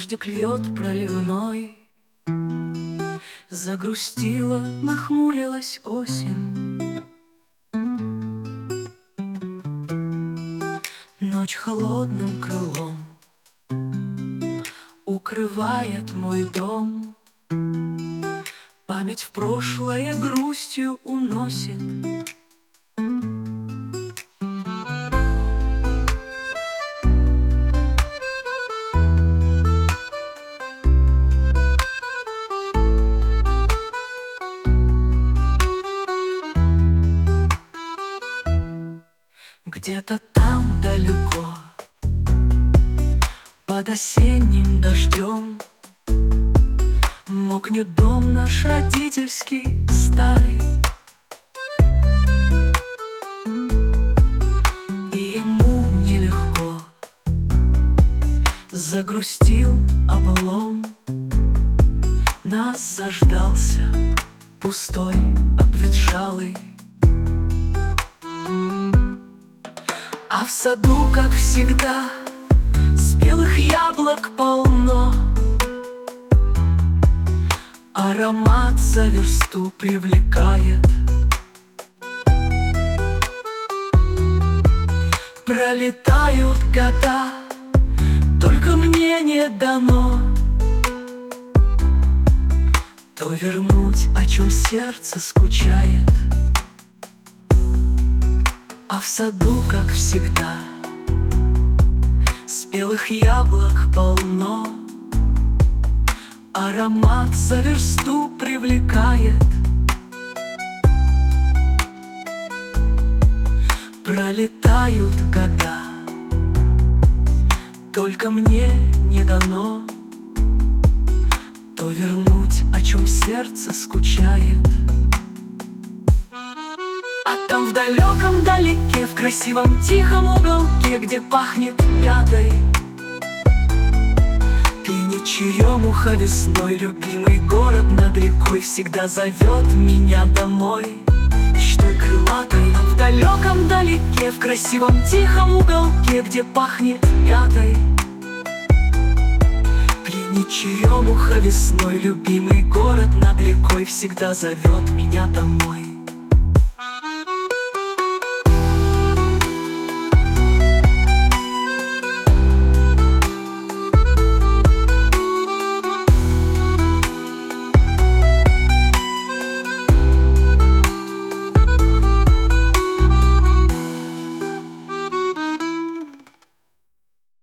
Дождик льет проливной. Загрустила, нахмурилась осень. Ночь холодным крылом укрывает мой дом. Память в прошлое грустью уносит. Где-то там далеко, под осенним дождем, мокнет дом наш родительский старый. И ему нелегко, загрустил облом. Нас заждался пустой, обветшалый. А в саду, как всегда, спелых яблок полно. Аромат за версту привлекает. Пролетают года, только мне не дано то вернуть, о чем сердце скучает. А в саду, как всегда, спелых яблок полно. Аромат за версту привлекает. Пролетают года, только мне не дано то вернуть, о чем сердце скучает. А там в далеком далеке, в красивом тихом уголке, где пахнет мятой, пенит черемуха весной, любимый город над рекой всегда зовет меня домой. Мечтой крылатой, а в далеком далеке, в красивом тихом уголке, где пахнет мятой, пенит черемуха весной, любимый город над рекой всегда зовет меня домой.